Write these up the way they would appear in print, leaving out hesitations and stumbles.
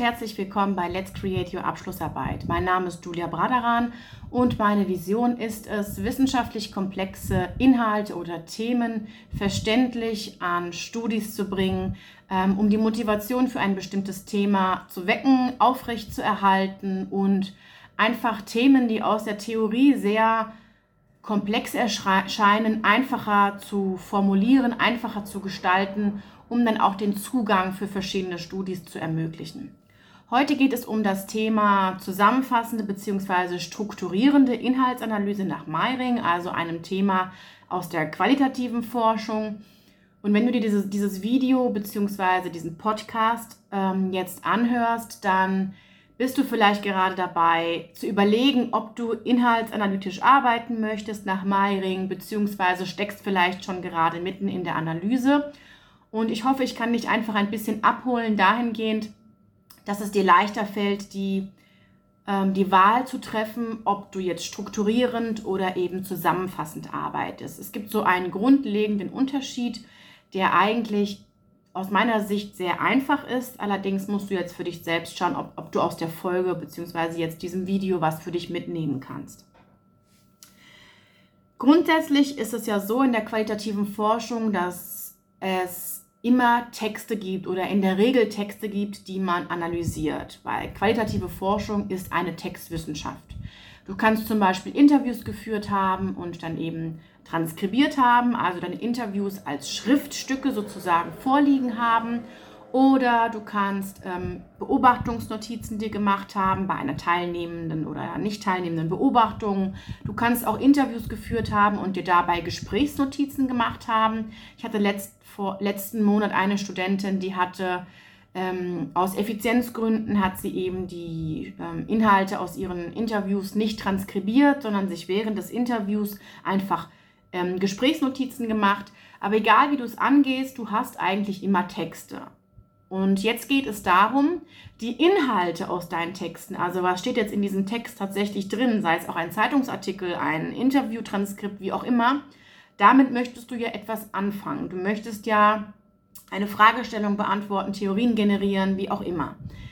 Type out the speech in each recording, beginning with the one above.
herzlich willkommen bei Let's Create Your Abschlussarbeit. Mein Name ist Julia Braderan und meine Vision ist es, wissenschaftlich komplexe Inhalte oder Themen verständlich an Studis zu bringen, um die Motivation für ein bestimmtes Thema zu wecken, aufrechtzuerhalten und einfach Themen, die aus der Theorie sehr komplex erscheinen, einfacher zu formulieren, einfacher zu gestalten, um dann auch den Zugang für verschiedene Studis zu ermöglichen. Heute geht es um das Thema zusammenfassende bzw. strukturierende Inhaltsanalyse nach Meyring, also einem Thema aus der qualitativen Forschung. Und wenn du dir dieses Video bzw. diesen Podcast jetzt anhörst, dann bist du vielleicht gerade dabei zu überlegen, ob du inhaltsanalytisch arbeiten möchtest nach Meyring, beziehungsweise steckst vielleicht schon gerade mitten in der Analyse. Und ich hoffe, ich kann dich einfach ein bisschen abholen dahingehend, dass es dir leichter fällt, die Wahl zu treffen, ob du jetzt strukturierend oder eben zusammenfassend arbeitest. Es gibt so einen grundlegenden Unterschied, der eigentlich aus meiner Sicht sehr einfach ist. Allerdings musst du jetzt für dich selbst schauen, ob du aus der Folge bzw. jetzt diesem Video was für dich mitnehmen kannst. Grundsätzlich ist es ja so in der qualitativen Forschung, dass es immer Texte gibt oder in der Regel Texte gibt, die man analysiert, weil qualitative Forschung ist eine Textwissenschaft. Du kannst zum Beispiel Interviews geführt haben und dann eben transkribiert haben, also deine Interviews als Schriftstücke sozusagen vorliegen haben, oder du kannst Beobachtungsnotizen dir gemacht haben bei einer teilnehmenden oder nicht teilnehmenden Beobachtung. Du kannst auch Interviews geführt haben und dir dabei Gesprächsnotizen gemacht haben. Ich hatte letzten Monat eine Studentin, die hatte aus Effizienzgründen hat sie eben die Inhalte aus ihren Interviews nicht transkribiert, sondern sich während des Interviews einfach Gesprächsnotizen gemacht. Aber egal wie du es angehst, du hast eigentlich immer Texte. Und jetzt geht es darum, die Inhalte aus deinen Texten, also was steht jetzt in diesem Text tatsächlich drin, sei es auch ein Zeitungsartikel, ein Interviewtranskript, wie auch immer, damit möchtest du ja etwas anfangen. Du möchtest ja eine Fragestellung beantworten, Theorien generieren, wie auch immer.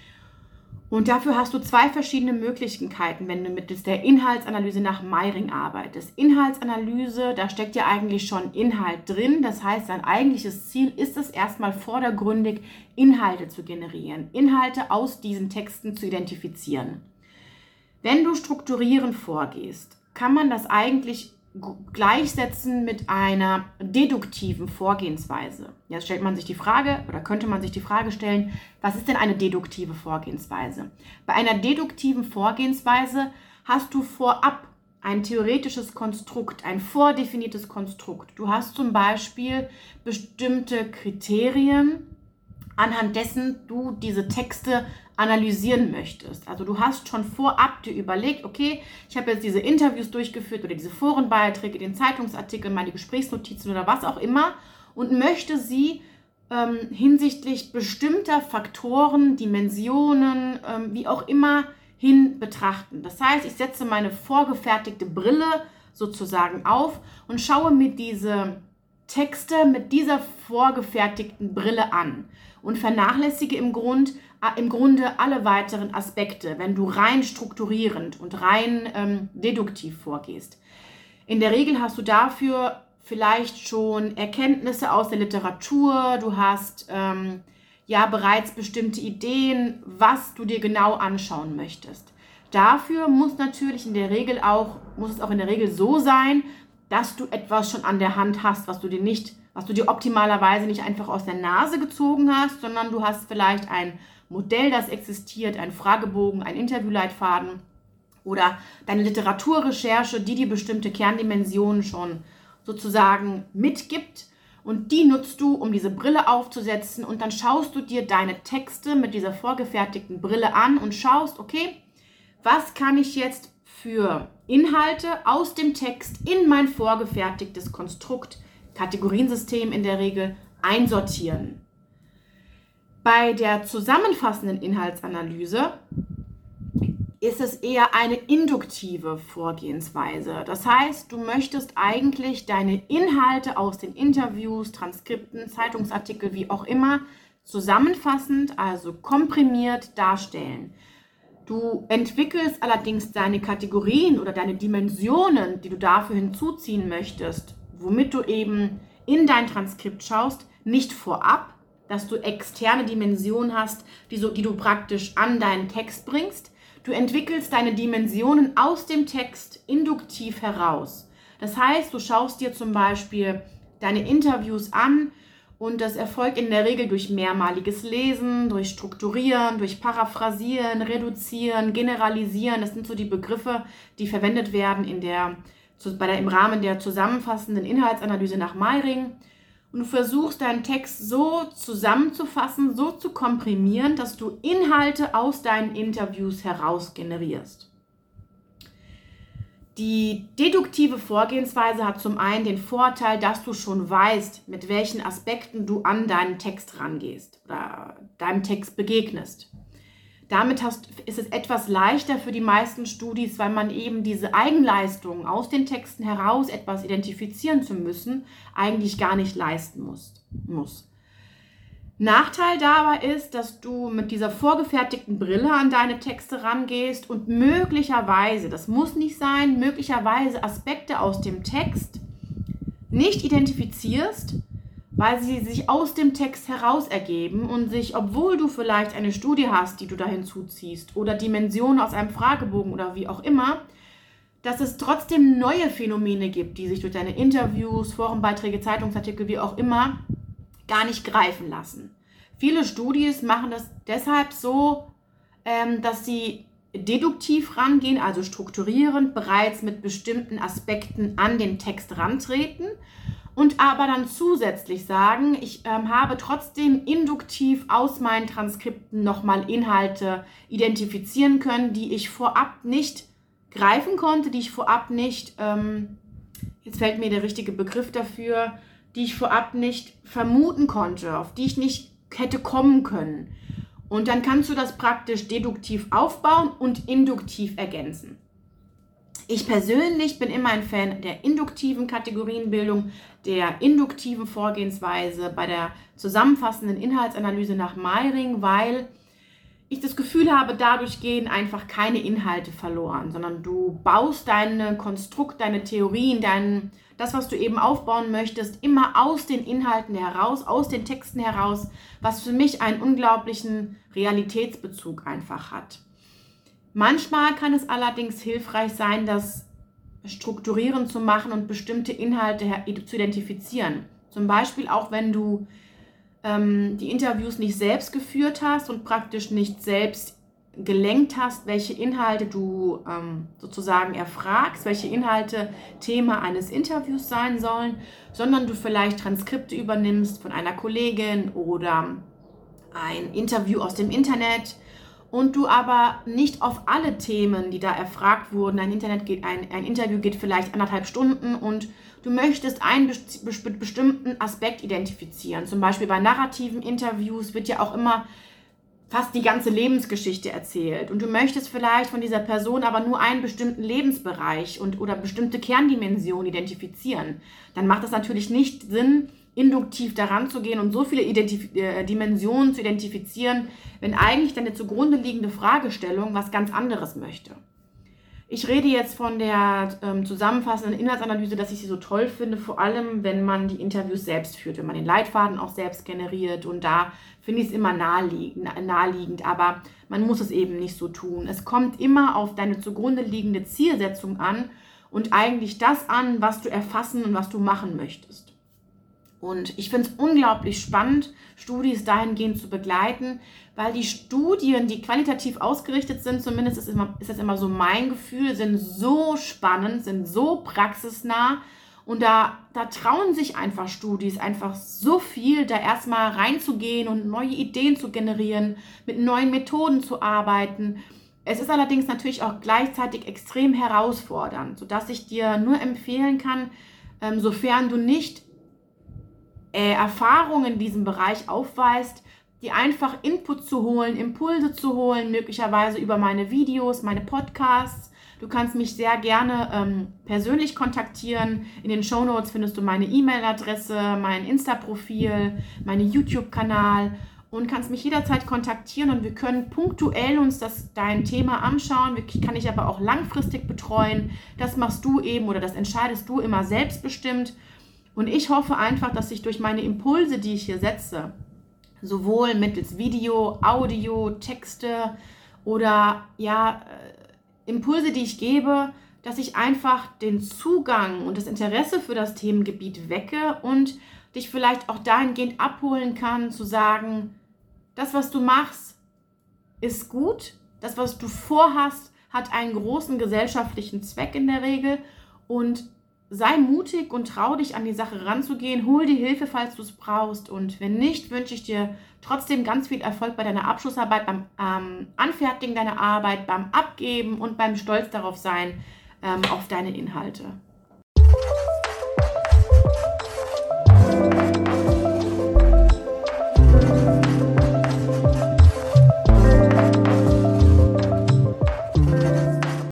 Und dafür hast du zwei verschiedene Möglichkeiten, wenn du mit der Inhaltsanalyse nach Meyring arbeitest. Inhaltsanalyse, da steckt ja eigentlich schon Inhalt drin. Das heißt, dein eigentliches Ziel ist es erstmal vordergründig, Inhalte zu generieren, Inhalte aus diesen Texten zu identifizieren. Wenn du strukturierend vorgehst, kann man das eigentlich gleichsetzen mit einer deduktiven Vorgehensweise. Jetzt stellt man sich die Frage, oder könnte man sich die Frage stellen, was ist denn eine deduktive Vorgehensweise? Bei einer deduktiven Vorgehensweise hast du vorab ein theoretisches Konstrukt, ein vordefiniertes Konstrukt. Du hast zum Beispiel bestimmte Kriterien, anhand dessen du diese Texte analysieren möchtest. Also du hast schon vorab dir überlegt, okay, ich habe jetzt diese Interviews durchgeführt oder diese Forenbeiträge, den Zeitungsartikel, meine Gesprächsnotizen oder was auch immer und möchte sie hinsichtlich bestimmter Faktoren, Dimensionen, wie auch immer hin betrachten. Das heißt, ich setze meine vorgefertigte Brille sozusagen auf und schaue mir diese Texte mit dieser vorgefertigten Brille an und vernachlässige im Grunde alle weiteren Aspekte, wenn du rein strukturierend und rein deduktiv vorgehst. In der Regel hast du dafür vielleicht schon Erkenntnisse aus der Literatur, du hast bereits bestimmte Ideen, was du dir genau anschauen möchtest. Dafür muss es auch in der Regel so sein, dass du etwas schon an der Hand hast, was du dir optimalerweise nicht einfach aus der Nase gezogen hast, sondern du hast vielleicht ein Modell, das existiert, ein Fragebogen, ein Interviewleitfaden oder deine Literaturrecherche, die dir bestimmte Kerndimensionen schon sozusagen mitgibt und die nutzt du, um diese Brille aufzusetzen und dann schaust du dir deine Texte mit dieser vorgefertigten Brille an und schaust, okay, was kann ich jetzt für Inhalte aus dem Text in mein vorgefertigtes Konstrukt, Kategoriensystem in der Regel, einsortieren. Bei der zusammenfassenden Inhaltsanalyse ist es eher eine induktive Vorgehensweise. Das heißt, du möchtest eigentlich deine Inhalte aus den Interviews, Transkripten, Zeitungsartikel, wie auch immer, zusammenfassend, also komprimiert darstellen. Du entwickelst allerdings deine Kategorien oder deine Dimensionen, die du dafür hinzuziehen möchtest, womit du eben in dein Transkript schaust, nicht vorab, dass du externe Dimensionen hast, die du praktisch an deinen Text bringst. Du entwickelst deine Dimensionen aus dem Text induktiv heraus. Das heißt, du schaust dir zum Beispiel deine Interviews an und das erfolgt in der Regel durch mehrmaliges Lesen, durch Strukturieren, durch Paraphrasieren, Reduzieren, Generalisieren. Das sind so die Begriffe, die verwendet werden im Rahmen der zusammenfassenden Inhaltsanalyse nach Meyring. Und du versuchst deinen Text so zusammenzufassen, so zu komprimieren, dass du Inhalte aus deinen Interviews heraus generierst. Die deduktive Vorgehensweise hat zum einen den Vorteil, dass du schon weißt, mit welchen Aspekten du an deinen Text rangehst oder deinem Text begegnest. Damit ist es etwas leichter für die meisten Studis, weil man eben diese Eigenleistung aus den Texten heraus etwas identifizieren zu müssen, eigentlich gar nicht leisten muss. Nachteil dabei ist, dass du mit dieser vorgefertigten Brille an deine Texte rangehst und möglicherweise, das muss nicht sein, möglicherweise Aspekte aus dem Text nicht identifizierst, weil sie sich aus dem Text heraus ergeben und sich, obwohl du vielleicht eine Studie hast, die du da hinzuziehst oder Dimensionen aus einem Fragebogen oder wie auch immer, dass es trotzdem neue Phänomene gibt, die sich durch deine Interviews, Forenbeiträge, Zeitungsartikel, wie auch immer, gar nicht greifen lassen. Viele Studis machen das deshalb so, dass sie deduktiv rangehen, also strukturierend, bereits mit bestimmten Aspekten an den Text rantreten und aber dann zusätzlich sagen, ich habe trotzdem induktiv aus meinen Transkripten nochmal Inhalte identifizieren können, die ich vorab nicht greifen konnte, die ich vorab nicht, jetzt fällt mir der richtige Begriff dafür, die ich vorab nicht vermuten konnte, auf die ich nicht hätte kommen können. Und dann kannst du das praktisch deduktiv aufbauen und induktiv ergänzen. Ich persönlich bin immer ein Fan der induktiven Kategorienbildung, der induktiven Vorgehensweise bei der zusammenfassenden Inhaltsanalyse nach Meyring, weil ich das Gefühl habe, dadurch gehen einfach keine Inhalte verloren, sondern du baust dein Konstrukt, deine Theorien, das, was du eben aufbauen möchtest, immer aus den Inhalten heraus, aus den Texten heraus, was für mich einen unglaublichen Realitätsbezug einfach hat. Manchmal kann es allerdings hilfreich sein, das strukturierend zu machen und bestimmte Inhalte zu identifizieren. Zum Beispiel auch, wenn du die Interviews nicht selbst geführt hast und praktisch nicht selbst gelenkt hast, welche Inhalte du sozusagen erfragst, welche Inhalte Thema eines Interviews sein sollen, sondern du vielleicht Transkripte übernimmst von einer Kollegin oder ein Interview aus dem Internet und du aber nicht auf alle Themen, die da erfragt wurden, ein Interview geht vielleicht 1,5 Stunden und du möchtest einen bestimmten Aspekt identifizieren. Zum Beispiel bei narrativen Interviews wird ja auch immer fast die ganze Lebensgeschichte erzählt und du möchtest vielleicht von dieser Person aber nur einen bestimmten Lebensbereich oder bestimmte Kerndimensionen identifizieren. Dann macht es natürlich nicht Sinn, induktiv daran zu gehen und so viele Dimensionen zu identifizieren, wenn eigentlich deine zugrunde liegende Fragestellung was ganz anderes möchte. Ich rede jetzt von der zusammenfassenden Inhaltsanalyse, dass ich sie so toll finde, vor allem, wenn man die Interviews selbst führt, wenn man den Leitfaden auch selbst generiert und da finde ich es immer naheliegend, aber man muss es eben nicht so tun. Es kommt immer auf deine zugrunde liegende Zielsetzung an und eigentlich das an, was du erfassen und was du machen möchtest. Und ich finde es unglaublich spannend, Studis dahingehend zu begleiten, weil die Studien, die qualitativ ausgerichtet sind, zumindest ist das immer so mein Gefühl, sind so spannend, sind so praxisnah und da trauen sich einfach Studis einfach so viel, da erstmal reinzugehen und neue Ideen zu generieren, mit neuen Methoden zu arbeiten. Es ist allerdings natürlich auch gleichzeitig extrem herausfordernd, sodass ich dir nur empfehlen kann, sofern du nicht Erfahrungen in diesem Bereich aufweist, die einfach Input zu holen, Impulse zu holen, möglicherweise über meine Videos, meine Podcasts. Du kannst mich sehr gerne persönlich kontaktieren. In den Shownotes findest du meine E-Mail-Adresse, mein Insta-Profil, meinen YouTube-Kanal und kannst mich jederzeit kontaktieren und wir können punktuell uns dein Thema anschauen. Kann ich aber auch langfristig betreuen. Das machst du eben oder das entscheidest du immer selbstbestimmt. Und ich hoffe einfach, dass ich durch meine Impulse, die ich hier setze, sowohl mittels Video, Audio, Texte oder Impulse, die ich gebe, dass ich einfach den Zugang und das Interesse für das Themengebiet wecke und dich vielleicht auch dahingehend abholen kann, zu sagen, das, was du machst, ist gut, das, was du vorhast, hat einen großen gesellschaftlichen Zweck in der Regel und sei mutig und trau dich an die Sache ranzugehen, hol dir Hilfe, falls du es brauchst und wenn nicht, wünsche ich dir trotzdem ganz viel Erfolg bei deiner Abschlussarbeit, beim Anfertigen deiner Arbeit, beim Abgeben und beim Stolz darauf sein, auf deine Inhalte.